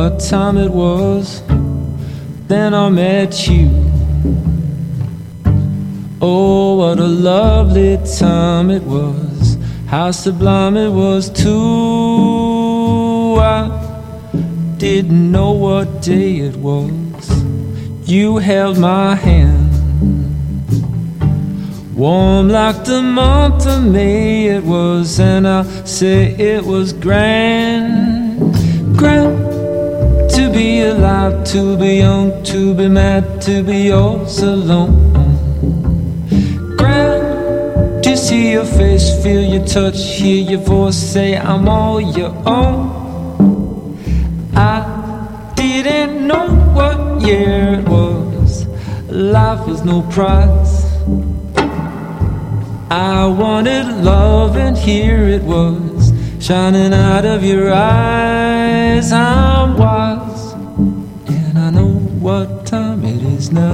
what time it was. Then I met you. Oh, what a lovely time it was. How sublime it was too. I didn't know what day it was. You held my hand, warm like the month of May it was. And I say it was grand, grand to be alive, to be young, to be mad, to be yours alone. Grand to see your face, feel your touch, hear your voice say I'm all your own. I didn't know what year it was. Life was no prize. I wanted love and here it was, shining out of your eyes. I'm wise and I know what time it is now.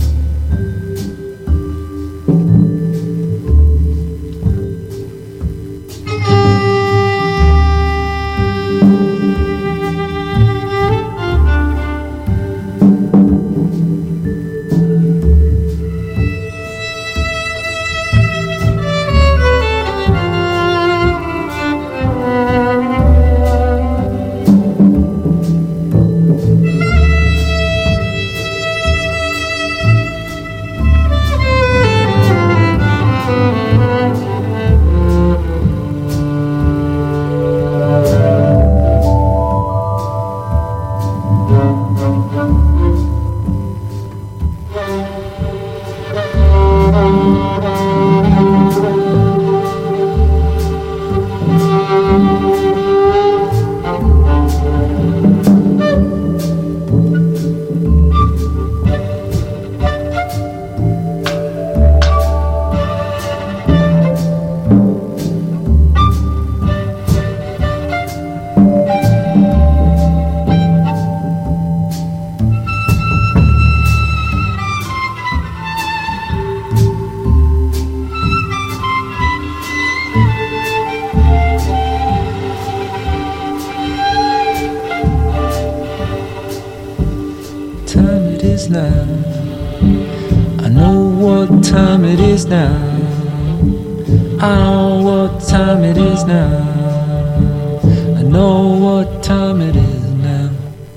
Now I know what time it is now. I know what time it is now. I know what time it is now.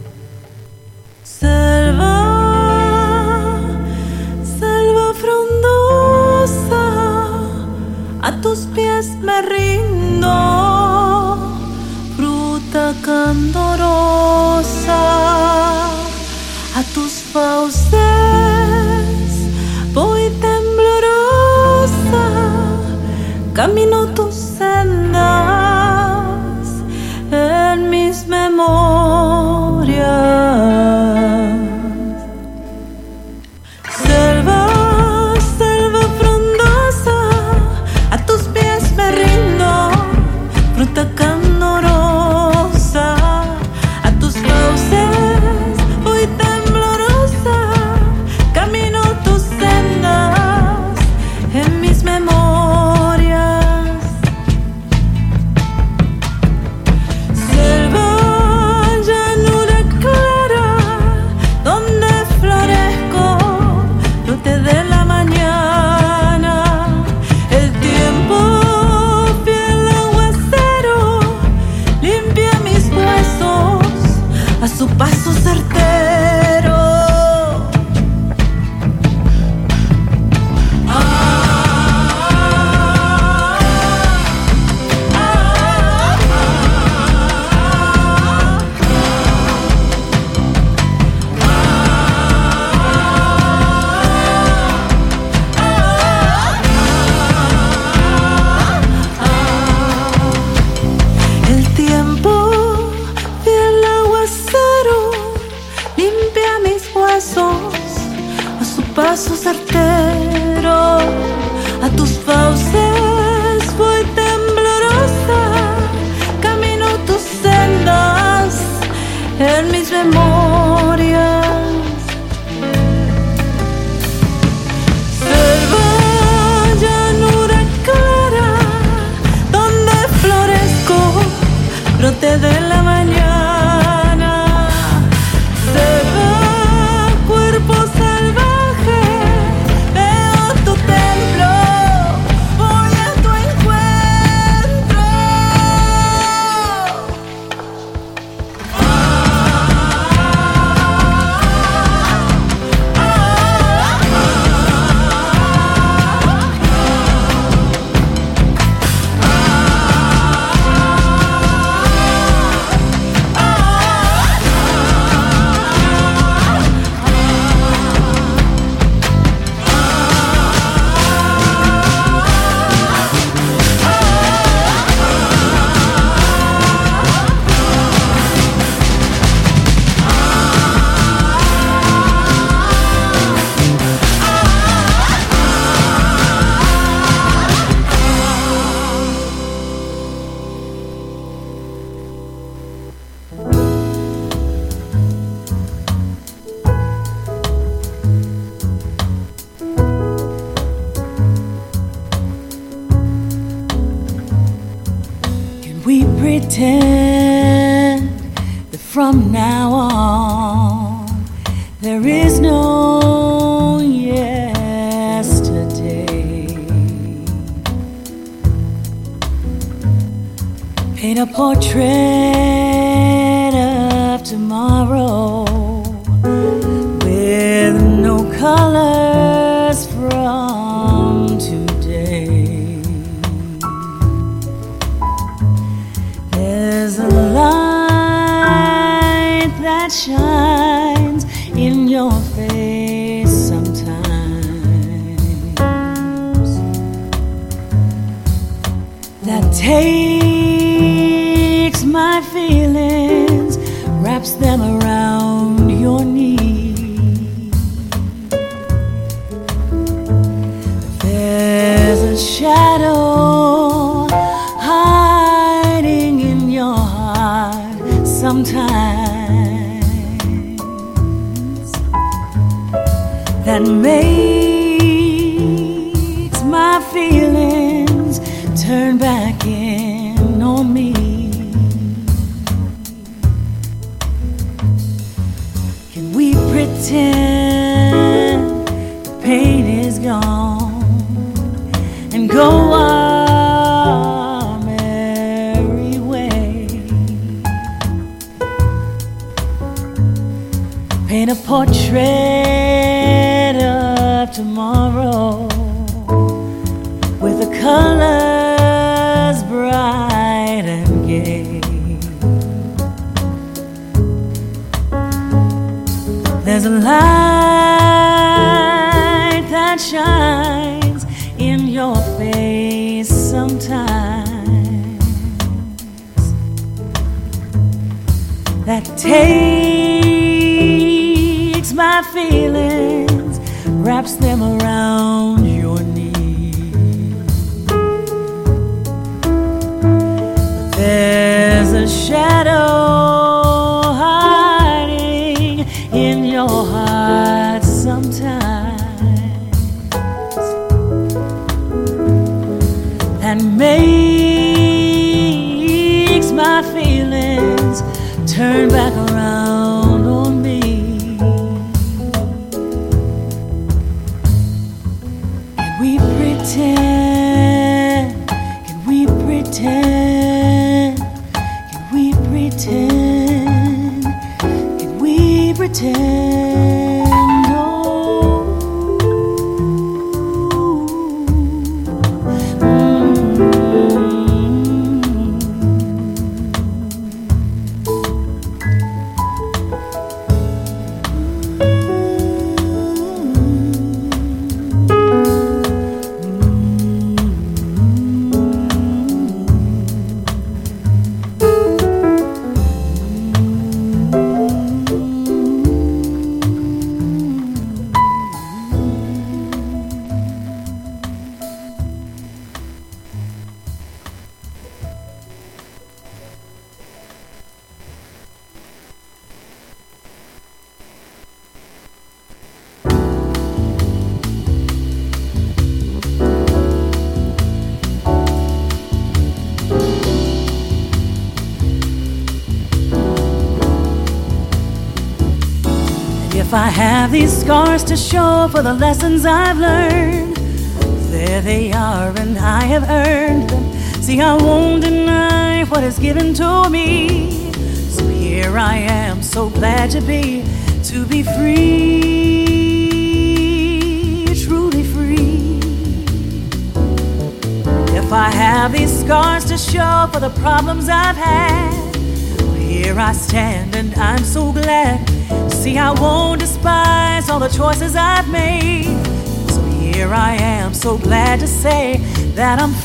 Selva, selva frondosa, a tus pies me rindo, fruta candorosa. A tus fauces voy temblorosa, camino tus sendas en mis memorias. Selva, selva frondosa, a tus pies me rindo, fruta candorosa. A tus fauces voy temblorosa, camino tus sendas en mis memorias. Selva, llanura clara, donde florezco, brote de la mañana. El tiempo fiel aguacero limpia mis huesos a su paso certero. El tiempo fiel aguacero limpia mis huesos a su paso certero. A tus fauces voy temblorosa, camino tus sendas en mis memorias. Selva, llanura clara, donde florezco, brote de la mañana. pretend that from now on there is no yesterday. Paint a portrait of tomorrow with no colors from today. There's a light that shines in your face sometimes, that takes my feelings, wraps them around your knee. There's a shadow hiding in your heart sometimes, that makes my feelings turn back in on me. Can we pretend the pain is gone and go our merry way? Paint a portrait of tomorrow with the colors bright and gay. There's a light that shines in your face sometimes, that takes my feelings, wraps them around your knee. There's a shadow hiding in your heart sometimes, and makes my feelings turn back around on me. Can we pretend? Can we pretend? Can we pretend? Can we pretend? Oh. If I have these scars to show for the lessons I've learned, there they are and I have earned them. See, I won't deny what is given to me. So here I am, so glad to be free, truly free. If I have these scars to show for the problems I've had, here I stand and I'm so glad. See, I won't despise all the choices I've made. So here I am, so glad to say that I'm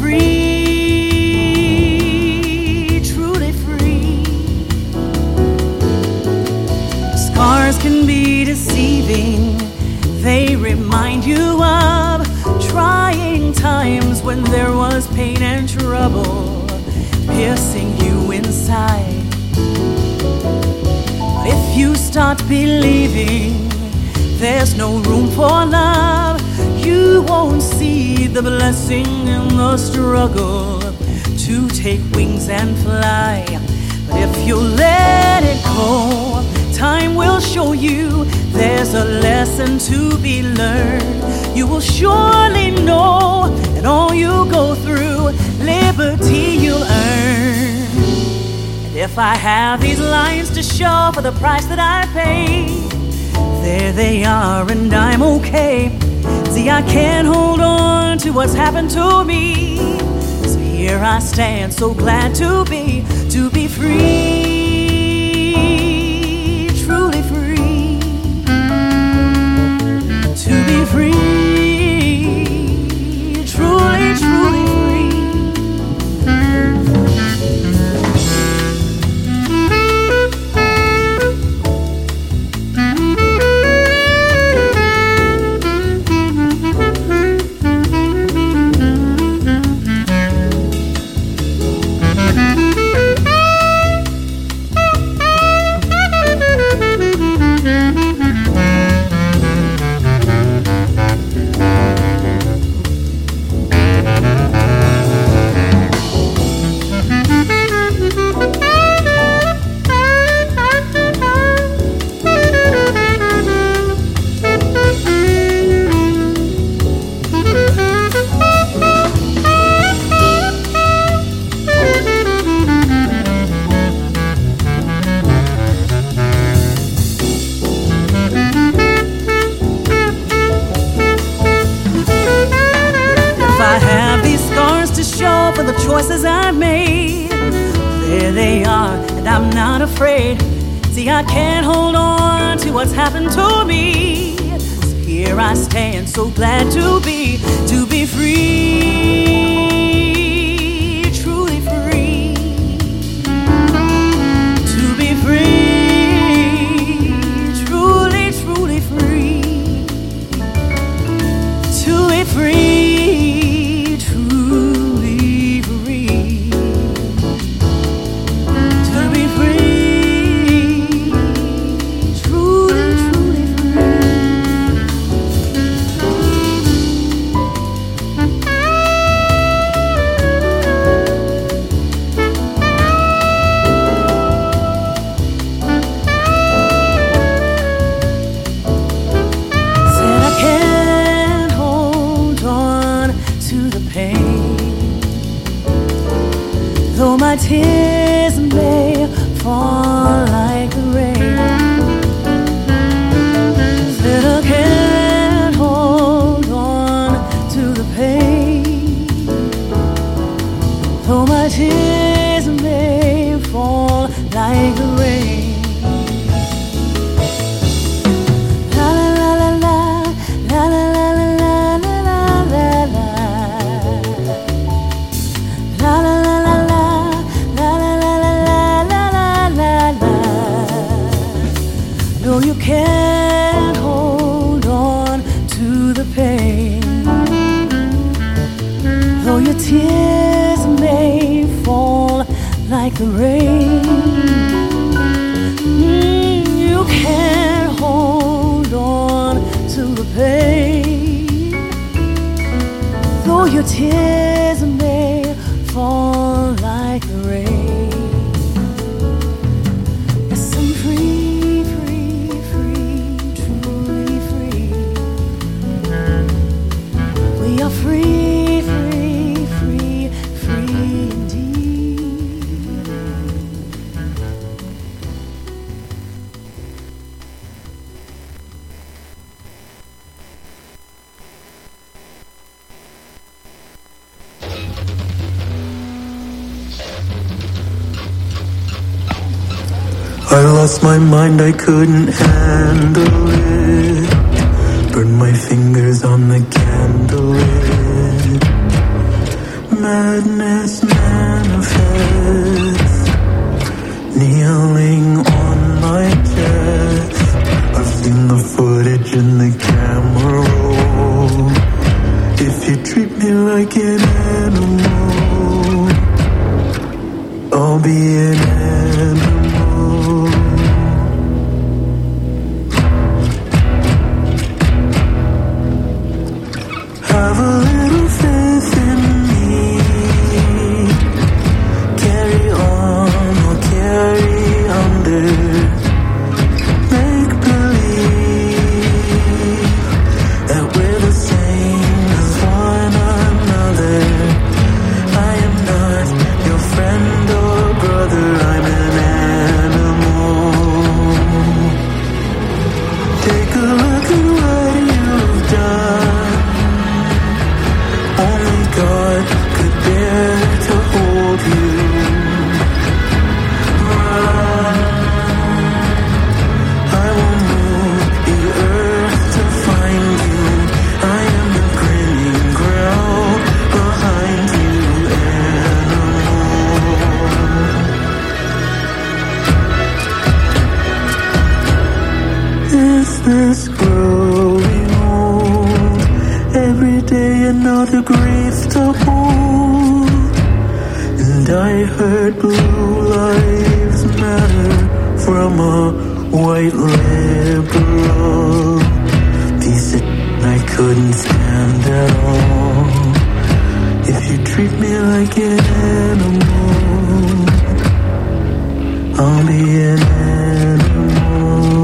free, truly free. Scars can be deceiving. They remind you of trying times when there was pain and trouble piercing you inside. If you start believing there's no room for love, you won't see the blessing in the struggle to take wings and fly. But if you let it go, time will show you there's a lesson to be learned. You will surely know that all you go through, liberty you'll earn. And if I have these lines to show for the price that I paid, there they are and I'm okay. See, I can't hold on to what's happened to me. So here I stand, so glad to be free, truly free, to be free, truly, truly free. Choices I've made, there they are, and I'm not afraid. See, I can't hold on to what's happened to me. So here I stand, so glad to be free, truly free, to be free, truly, truly free, to be free. My tears may fall like the rain, that I can't hold on to the pain. Though my tears may fall like the rain. La la la la la la la la la la la la la la. No, you can't hold on to the pain. Though your tears may fall like the rain, you can't hold on to the pain. Though your tears may fall like the rain. Yes, I'm free. Free, free, free, free indeed. I lost my mind, I couldn't handle it. Burned my fingers on the candle lid. Madness manifests, kneeling on my chest. I've seen the footage in the camera roll. If you treat me like an animal, I'll be an animal. Have a little faith in me. Take a look at what you've done. Only God could bear to hold you. Run. I will move the earth to find you. I am the grinning ground behind you, animal. Is this growing old? Every day another grief to hold. And I heard blue lives matter from a white liberal. Piece of I couldn't stand at all. If you treat me like an animal, I'll be an animal.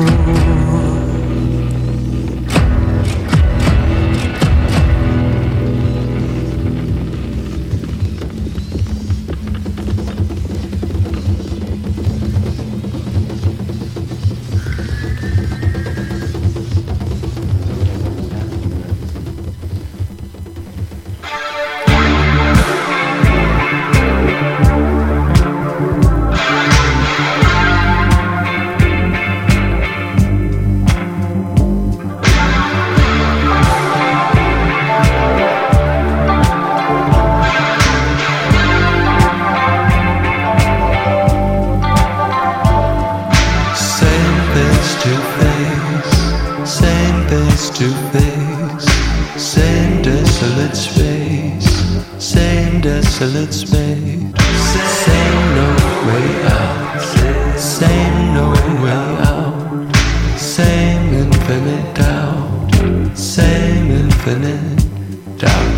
Desolate space, same no way out, same no way out, same infinite doubt, same infinite doubt.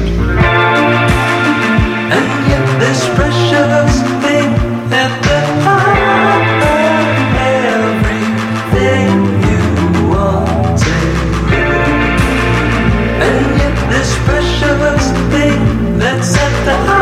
And yet this precious thing at the heart of everything you wanted. And yet this precious thing that's at the heart.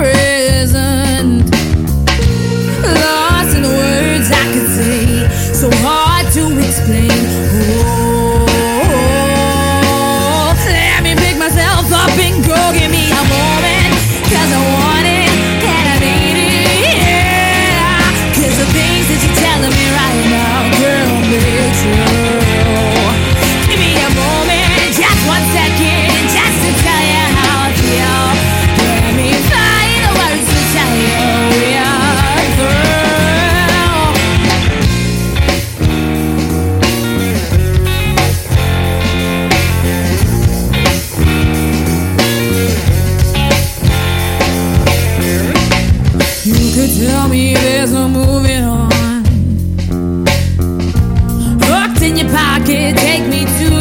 present. Lost in the words I could say, so hard to explain. Oh, let me pick myself up and go. Give me a moment, 'cause I want it and I need it, yeah. 'Cause the things that you're telling me right now, girl, they're true. Give me a moment, just 1 second, just to tell you how I feel. Let me find the words to tell you we are through. You could tell me there's no moving on. Hooked in your pocket, take me to